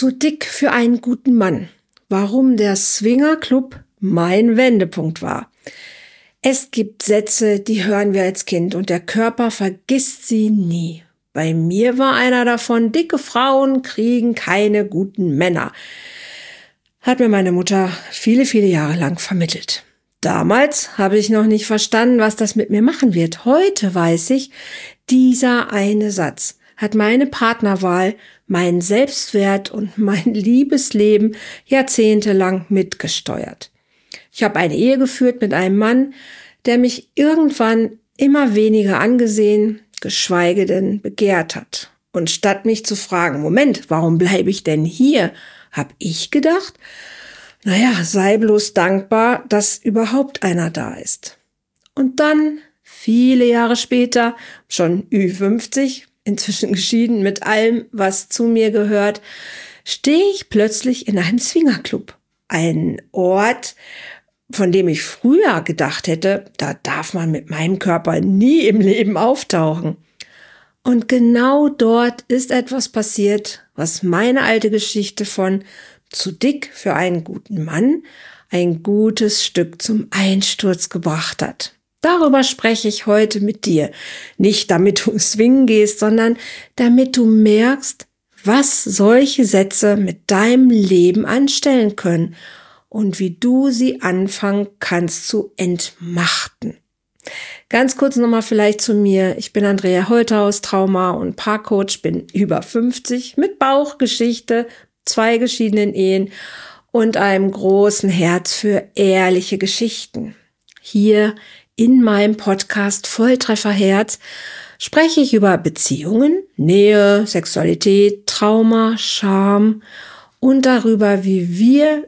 Zu dick für einen guten Mann. Warum der Swingerclub mein Wendepunkt war. Es gibt Sätze, die hören wir als Kind und der Körper vergisst sie nie. Bei mir war einer davon: dicke Frauen kriegen keine guten Männer. Hat mir meine Mutter viele, viele Jahre lang vermittelt. Damals habe ich noch nicht verstanden, was das mit mir machen wird. Heute weiß ich, dieser eine Satz hat meine Partnerwahl, meinen Selbstwert und mein Liebesleben jahrzehntelang mitgesteuert. Ich habe eine Ehe geführt mit einem Mann, der mich irgendwann immer weniger angesehen, geschweige denn begehrt hat. Und statt mich zu fragen, Moment, warum bleibe ich denn hier, habe ich gedacht, sei bloß dankbar, dass überhaupt einer da ist. Und dann, viele Jahre später, schon Ü50, inzwischen geschieden mit allem, was zu mir gehört, stehe ich plötzlich in einem Swingerclub. Ein Ort, von dem ich früher gedacht hätte, da darf man mit meinem Körper nie im Leben auftauchen. Und genau dort ist etwas passiert, was meine alte Geschichte von zu dick für einen guten Mann ein gutes Stück zum Einsturz gebracht hat. Darüber spreche ich heute mit dir. Nicht damit du swingen gehst, sondern damit du merkst, was solche Sätze mit deinem Leben anstellen können und wie du sie anfangen kannst zu entmachten. Ganz kurz nochmal vielleicht zu mir. Ich bin Andrea Holthaus, Trauma- und Paarcoach, bin über 50 mit Bauchgeschichte, 2 geschiedenen Ehen und einem großen Herz für ehrliche Geschichten. Hier in meinem Podcast Volltrefferherz spreche ich über Beziehungen, Nähe, Sexualität, Trauma, Scham und darüber, wie wir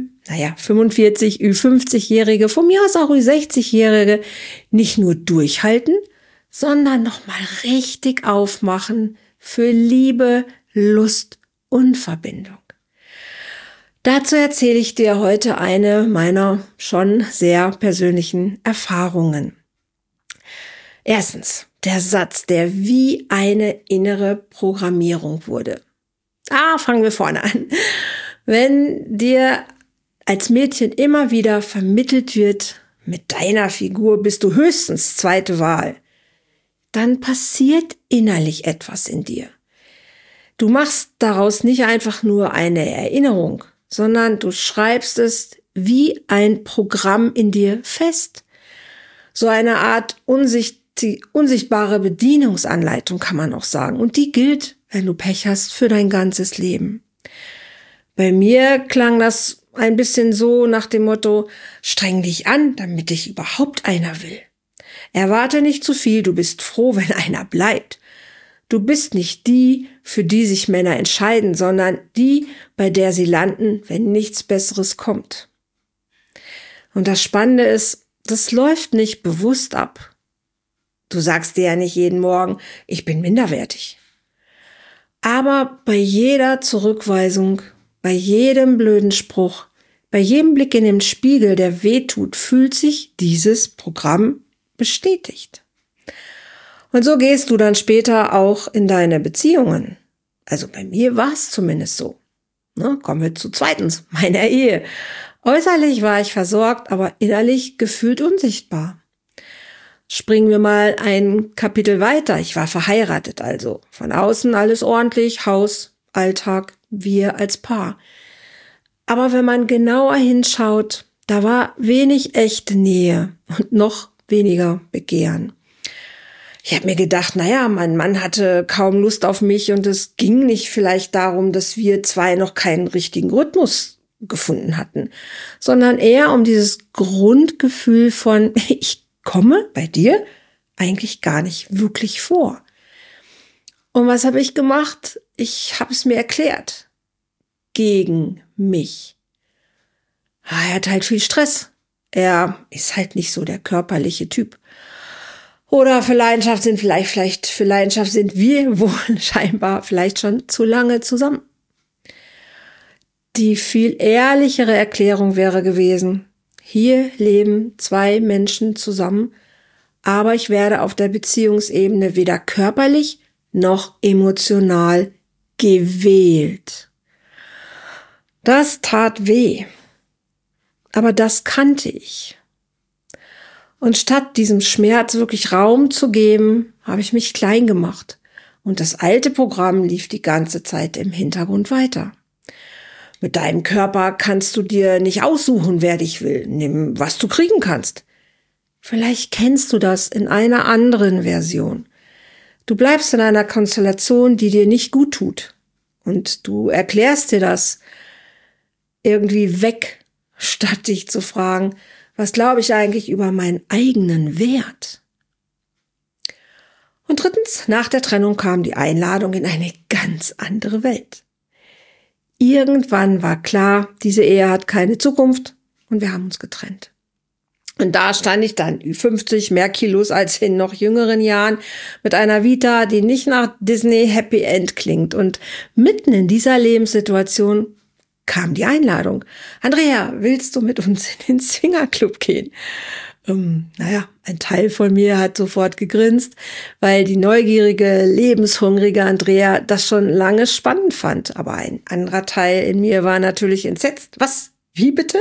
45, Ü50-Jährige, von mir aus auch Ü60-Jährige, nicht nur durchhalten, sondern nochmal richtig aufmachen für Liebe, Lust und Verbindung. Dazu erzähle ich dir heute eine meiner schon sehr persönlichen Erfahrungen. Erstens, der Satz, der wie eine innere Programmierung wurde. Fangen wir vorne an. Wenn dir als Mädchen immer wieder vermittelt wird, mit deiner Figur bist du höchstens zweite Wahl, dann passiert innerlich etwas in dir. Du machst daraus nicht einfach nur eine Erinnerung, sondern du schreibst es wie ein Programm in dir fest. So eine Art unsichtbare Bedienungsanleitung kann man auch sagen. Und die gilt, wenn du Pech hast, für dein ganzes Leben. Bei mir klang das ein bisschen so nach dem Motto: streng dich an, damit dich überhaupt einer will. Erwarte nicht zu viel, du bist froh, wenn einer bleibt. Du bist nicht die, für die sich Männer entscheiden, sondern die, bei der sie landen, wenn nichts Besseres kommt. Und das Spannende ist, das läuft nicht bewusst ab. Du sagst dir ja nicht jeden Morgen, ich bin minderwertig. Aber bei jeder Zurückweisung, bei jedem blöden Spruch, bei jedem Blick in den Spiegel, der wehtut, fühlt sich dieses Programm bestätigt. Und so gehst du dann später auch in deine Beziehungen. Also bei mir war es zumindest so. Kommen wir zu zweitens, meiner Ehe. Äußerlich war ich versorgt, aber innerlich gefühlt unsichtbar. Springen wir mal ein Kapitel weiter. Ich war verheiratet also. Von außen alles ordentlich, Haus, Alltag, wir als Paar. Aber wenn man genauer hinschaut, da war wenig echte Nähe und noch weniger Begehren. Ich habe mir gedacht, mein Mann hatte kaum Lust auf mich und es ging nicht vielleicht darum, dass wir zwei noch keinen richtigen Rhythmus gefunden hatten, sondern eher um dieses Grundgefühl von, ich komme bei dir eigentlich gar nicht wirklich vor. Und was habe ich gemacht? Ich habe es mir erklärt. Gegen mich. Er hat halt viel Stress. Er ist halt nicht so der körperliche Typ. Oder für Leidenschaft sind wir wohl scheinbar vielleicht schon zu lange zusammen. Die viel ehrlichere Erklärung wäre gewesen: Hier leben 2 Menschen zusammen, aber ich werde auf der Beziehungsebene weder körperlich noch emotional gewählt. Das tat weh. Aber das kannte ich. Und statt diesem Schmerz wirklich Raum zu geben, habe ich mich klein gemacht. Und das alte Programm lief die ganze Zeit im Hintergrund weiter. Mit deinem Körper kannst du dir nicht aussuchen, wer dich will. Nimm, was du kriegen kannst. Vielleicht kennst du das in einer anderen Version. Du bleibst in einer Konstellation, die dir nicht gut tut. Und du erklärst dir das irgendwie weg, statt dich zu fragen, was glaube ich eigentlich über meinen eigenen Wert? Und drittens, nach der Trennung kam die Einladung in eine ganz andere Welt. Irgendwann war klar, diese Ehe hat keine Zukunft und wir haben uns getrennt. Und da stand ich dann, Ü50, mehr Kilos als in noch jüngeren Jahren, mit einer Vita, die nicht nach Disney Happy End klingt. Und mitten in dieser Lebenssituation kam die Einladung. Andrea, willst du mit uns in den Swingerclub gehen? Ein Teil von mir hat sofort gegrinst, weil die neugierige, lebenshungrige Andrea das schon lange spannend fand. Aber ein anderer Teil in mir war natürlich entsetzt. Was? Wie bitte?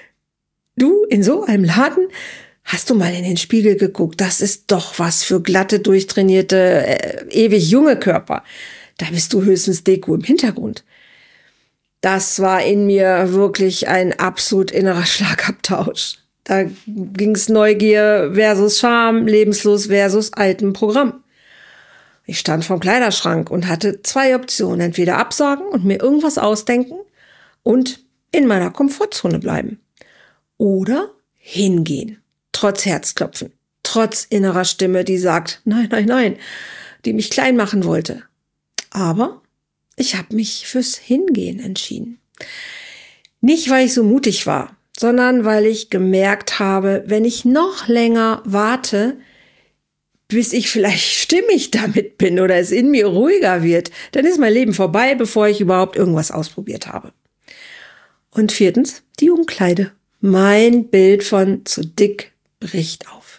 Du in so einem Laden? Hast du mal in den Spiegel geguckt? Das ist doch was für glatte, durchtrainierte, ewig junge Körper. Da bist du höchstens Deko im Hintergrund. Das war in mir wirklich ein absolut innerer Schlagabtausch. Da ging's Neugier versus Scham, lebenslos versus altem Programm. Ich stand vorm Kleiderschrank und hatte 2 Optionen. Entweder absagen und mir irgendwas ausdenken und in meiner Komfortzone bleiben. Oder hingehen, trotz Herzklopfen, trotz innerer Stimme, die sagt, nein, nein, nein, die mich klein machen wollte. Aber ich habe mich fürs Hingehen entschieden. Nicht, weil ich so mutig war, sondern weil ich gemerkt habe, wenn ich noch länger warte, bis ich vielleicht stimmig damit bin oder es in mir ruhiger wird, dann ist mein Leben vorbei, bevor ich überhaupt irgendwas ausprobiert habe. Und 4, die Umkleide. Mein Bild von zu dick bricht auf.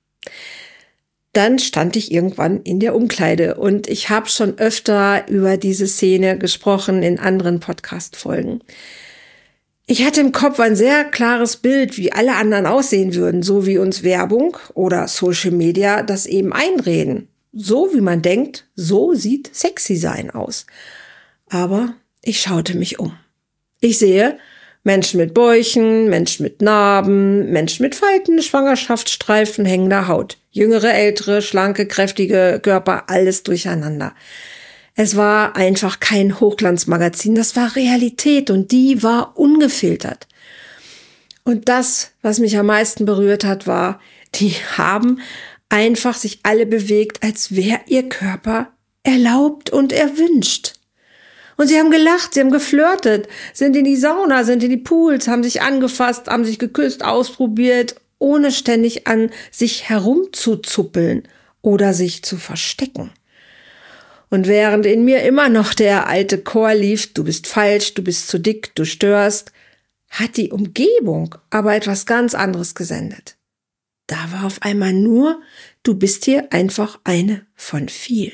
Dann stand ich irgendwann in der Umkleide und ich habe schon öfter über diese Szene gesprochen in anderen Podcast-Folgen. Ich hatte im Kopf ein sehr klares Bild, wie alle anderen aussehen würden, so wie uns Werbung oder Social Media das eben einreden. So wie man denkt, so sieht sexy sein aus. Aber ich schaute mich um. Ich sehe Menschen mit Bäuchen, Menschen mit Narben, Menschen mit Falten, Schwangerschaftsstreifen, hängender Haut. Jüngere, ältere, schlanke, kräftige Körper, alles durcheinander. Es war einfach kein Hochglanzmagazin, das war Realität und die war ungefiltert. Und das, was mich am meisten berührt hat, war, die haben einfach sich alle bewegt, als wäre ihr Körper erlaubt und erwünscht. Und sie haben gelacht, sie haben geflirtet, sind in die Sauna, sind in die Pools, haben sich angefasst, haben sich geküsst, ausprobiert, ohne ständig an sich herumzuzuppeln oder sich zu verstecken. Und während in mir immer noch der alte Chor lief, du bist falsch, du bist zu dick, du störst, hat die Umgebung aber etwas ganz anderes gesendet. Da war auf einmal nur, du bist hier einfach eine von vielen.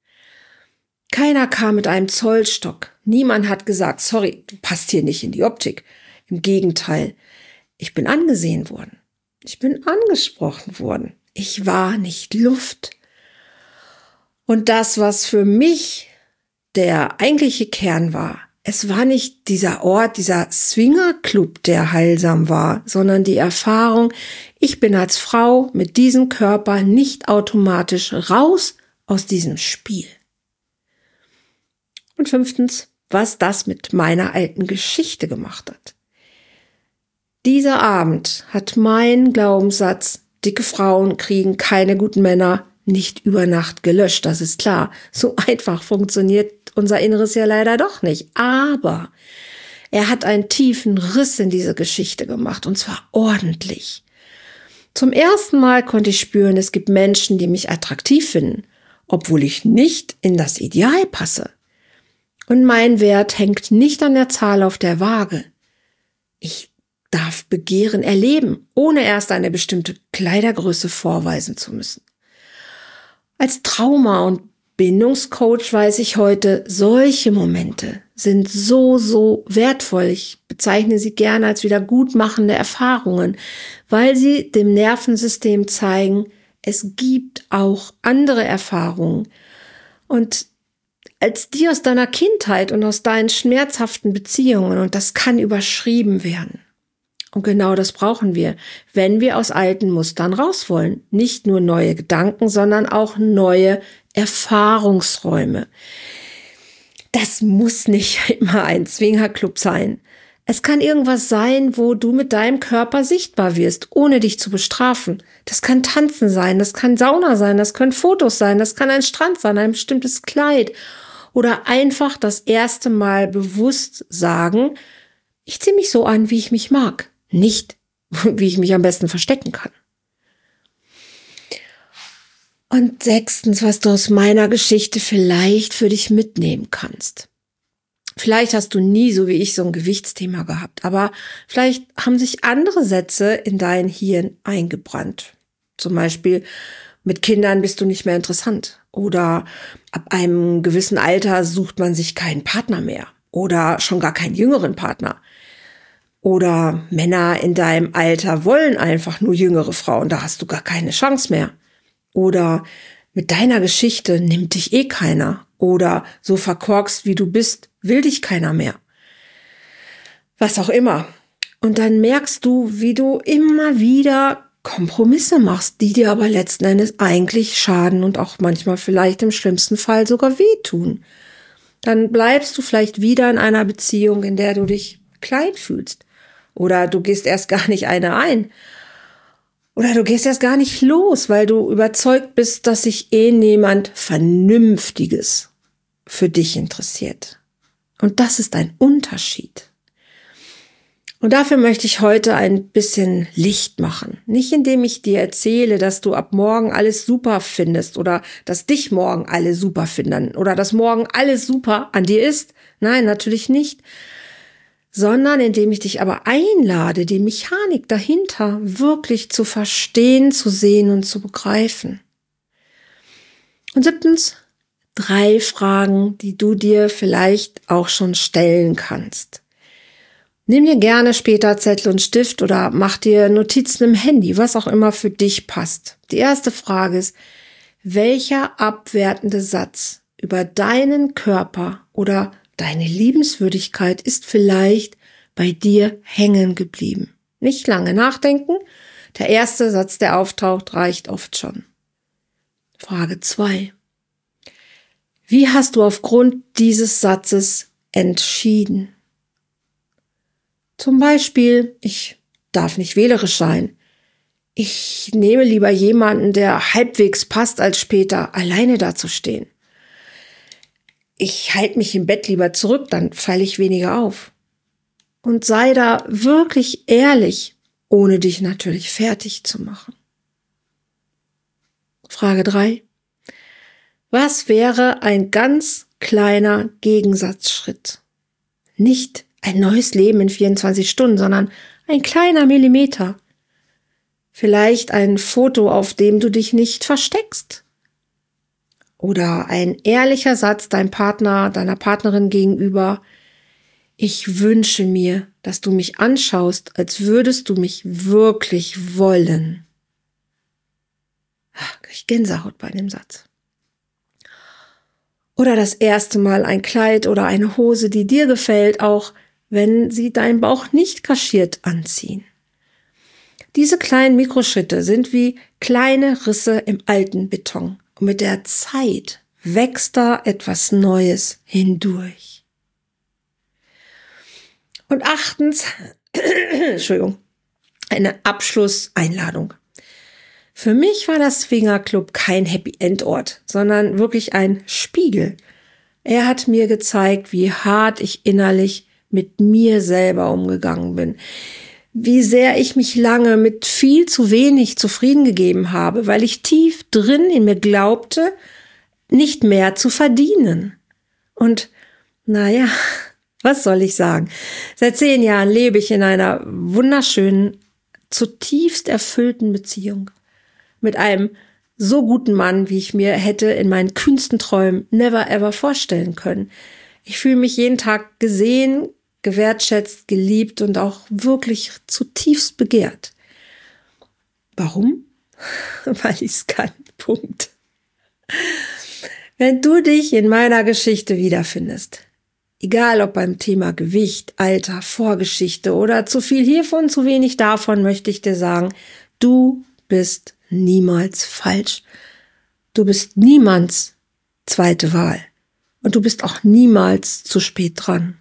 Keiner kam mit einem Zollstock. Niemand hat gesagt, sorry, du passt hier nicht in die Optik. Im Gegenteil, ich bin angesehen worden. Ich bin angesprochen worden. Ich war nicht Luft. Und das, was für mich der eigentliche Kern war, es war nicht dieser Ort, dieser Swingerclub, der heilsam war, sondern die Erfahrung, ich bin als Frau mit diesem Körper nicht automatisch raus aus diesem Spiel. Und 5, was das mit meiner alten Geschichte gemacht hat. Dieser Abend hat mein Glaubenssatz, dicke Frauen kriegen keine guten Männer, nicht über Nacht gelöscht, das ist klar. So einfach funktioniert unser Inneres ja leider doch nicht. Aber er hat einen tiefen Riss in diese Geschichte gemacht, und zwar ordentlich. Zum ersten Mal konnte ich spüren, es gibt Menschen, die mich attraktiv finden, obwohl ich nicht in das Ideal passe. Und mein Wert hängt nicht an der Zahl auf der Waage. Ich darf Begehren erleben, ohne erst eine bestimmte Kleidergröße vorweisen zu müssen. Als Trauma und Bindungscoach weiß ich heute, solche Momente sind so wertvoll. Ich bezeichne sie gerne als wiedergutmachende Erfahrungen, weil sie dem Nervensystem zeigen, es gibt auch andere Erfahrungen. Und als die aus deiner Kindheit und aus deinen schmerzhaften Beziehungen, und das kann überschrieben werden. Und genau das brauchen wir, wenn wir aus alten Mustern raus wollen. Nicht nur neue Gedanken, sondern auch neue Erfahrungsräume. Das muss nicht immer ein Swingerclub sein. Es kann irgendwas sein, wo du mit deinem Körper sichtbar wirst, ohne dich zu bestrafen. Das kann Tanzen sein, das kann Sauna sein, das können Fotos sein, das kann ein Strand sein, ein bestimmtes Kleid. Oder einfach das erste Mal bewusst sagen, ich ziehe mich so an, wie ich mich mag. Nicht, wie ich mich am besten verstecken kann. Und 6, was du aus meiner Geschichte vielleicht für dich mitnehmen kannst. Vielleicht hast du nie, so wie ich, so ein Gewichtsthema gehabt, aber vielleicht haben sich andere Sätze in dein Hirn eingebrannt. Zum Beispiel, mit Kindern bist du nicht mehr interessant. Oder ab einem gewissen Alter sucht man sich keinen Partner mehr. Oder schon gar keinen jüngeren Partner. Oder Männer in deinem Alter wollen einfach nur jüngere Frauen, da hast du gar keine Chance mehr. Oder mit deiner Geschichte nimmt dich eh keiner. Oder so verkorkst, wie du bist, will dich keiner mehr. Was auch immer. Und dann merkst du, wie du immer wieder Kompromisse machst, die dir aber letzten Endes eigentlich schaden und auch manchmal vielleicht im schlimmsten Fall sogar wehtun. Dann bleibst du vielleicht wieder in einer Beziehung, in der du dich klein fühlst. Oder du gehst erst gar nicht eine ein. Oder du gehst erst gar nicht los, weil du überzeugt bist, dass sich niemand Vernünftiges für dich interessiert. Und das ist ein Unterschied. Und dafür möchte ich heute ein bisschen Licht machen. Nicht indem ich dir erzähle, dass du ab morgen alles super findest oder dass dich morgen alle super finden oder dass morgen alles super an dir ist. Nein, natürlich nicht. Sondern indem ich dich aber einlade, die Mechanik dahinter wirklich zu verstehen, zu sehen und zu begreifen. Und 7, 3 Fragen, die du dir vielleicht auch schon stellen kannst. Nimm dir gerne später Zettel und Stift oder mach dir Notizen im Handy, was auch immer für dich passt. Die erste Frage ist, welcher abwertende Satz über deinen Körper oder deine Liebenswürdigkeit ist vielleicht bei dir hängen geblieben? Nicht lange nachdenken. Der erste Satz, der auftaucht, reicht oft schon. Frage 2. Wie hast du aufgrund dieses Satzes entschieden? Zum Beispiel, ich darf nicht wählerisch sein. Ich nehme lieber jemanden, der halbwegs passt, als später alleine dazustehen. Ich halte mich im Bett lieber zurück, dann falle ich weniger auf. Und sei da wirklich ehrlich, ohne dich natürlich fertig zu machen. Frage 3. Was wäre ein ganz kleiner Gegensatzschritt? Nicht ein neues Leben in 24 Stunden, sondern ein kleiner Millimeter. Vielleicht ein Foto, auf dem du dich nicht versteckst. Oder ein ehrlicher Satz deinem Partner, deiner Partnerin gegenüber. Ich wünsche mir, dass du mich anschaust, als würdest du mich wirklich wollen. Ich Gänsehaut bei dem Satz. Oder das erste Mal ein Kleid oder eine Hose, die dir gefällt, auch wenn sie deinen Bauch nicht kaschiert anziehen. Diese kleinen Mikroschritte sind wie kleine Risse im alten Beton. Und mit der Zeit wächst da etwas Neues hindurch. Und 8, Entschuldigung, eine Abschlusseinladung. Für mich war das Swingerclub kein Happy-End-Ort, sondern wirklich ein Spiegel. Er hat mir gezeigt, wie hart ich innerlich mit mir selber umgegangen bin. Wie sehr ich mich lange mit viel zu wenig zufrieden gegeben habe, weil ich tief drin in mir glaubte, nicht mehr zu verdienen. Und naja, was soll ich sagen? Seit 10 Jahren lebe ich in einer wunderschönen, zutiefst erfüllten Beziehung. Mit einem so guten Mann, wie ich mir hätte in meinen kühnsten Träumen never ever vorstellen können. Ich fühle mich jeden Tag gesehen, gewertschätzt, geliebt und auch wirklich zutiefst begehrt. Warum? Weil ich es kann. Punkt. Wenn du dich in meiner Geschichte wiederfindest, egal ob beim Thema Gewicht, Alter, Vorgeschichte oder zu viel hiervon, zu wenig davon, möchte ich dir sagen, du bist niemals falsch. Du bist niemands zweite Wahl. Und du bist auch niemals zu spät dran.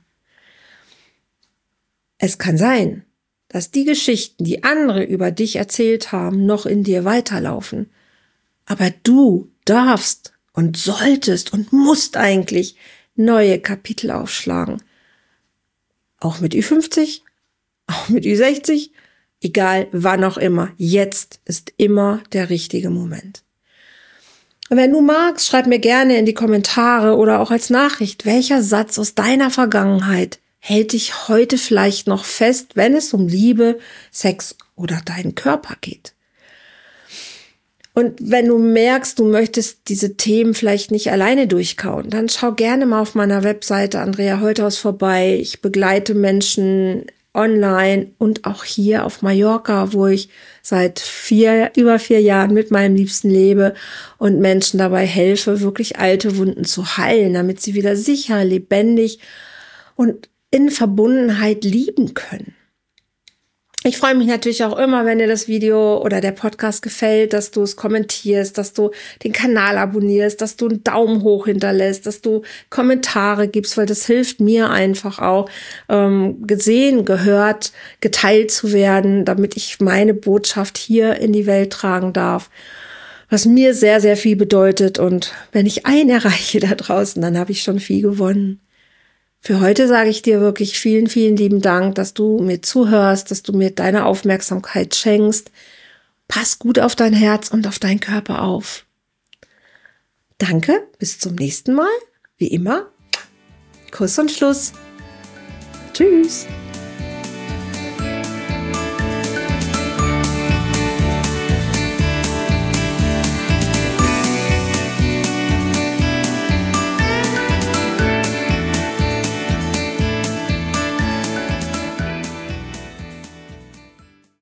Es kann sein, dass die Geschichten, die andere über dich erzählt haben, noch in dir weiterlaufen. Aber du darfst und solltest und musst eigentlich neue Kapitel aufschlagen. Auch mit Ü50, auch mit Ü60, egal wann auch immer. Jetzt ist immer der richtige Moment. Und wenn du magst, schreib mir gerne in die Kommentare oder auch als Nachricht, welcher Satz aus deiner Vergangenheit hält dich heute vielleicht noch fest, wenn es um Liebe, Sex oder deinen Körper geht. Und wenn du merkst, du möchtest diese Themen vielleicht nicht alleine durchkauen, dann schau gerne mal auf meiner Webseite Andrea Holthaus vorbei. Ich begleite Menschen online und auch hier auf Mallorca, wo ich seit über 4 Jahren mit meinem Liebsten lebe und Menschen dabei helfe, wirklich alte Wunden zu heilen, damit sie wieder sicher, lebendig und in Verbundenheit lieben können. Ich freue mich natürlich auch immer, wenn dir das Video oder der Podcast gefällt, dass du es kommentierst, dass du den Kanal abonnierst, dass du einen Daumen hoch hinterlässt, dass du Kommentare gibst, weil das hilft mir einfach auch, gesehen, gehört, geteilt zu werden, damit ich meine Botschaft hier in die Welt tragen darf, was mir sehr, sehr viel bedeutet. Und wenn ich einen erreiche da draußen, dann habe ich schon viel gewonnen. Für heute sage ich dir wirklich vielen, vielen lieben Dank, dass du mir zuhörst, dass du mir deine Aufmerksamkeit schenkst. Pass gut auf dein Herz und auf deinen Körper auf. Danke, bis zum nächsten Mal. Wie immer, Kuss und Schluss. Tschüss.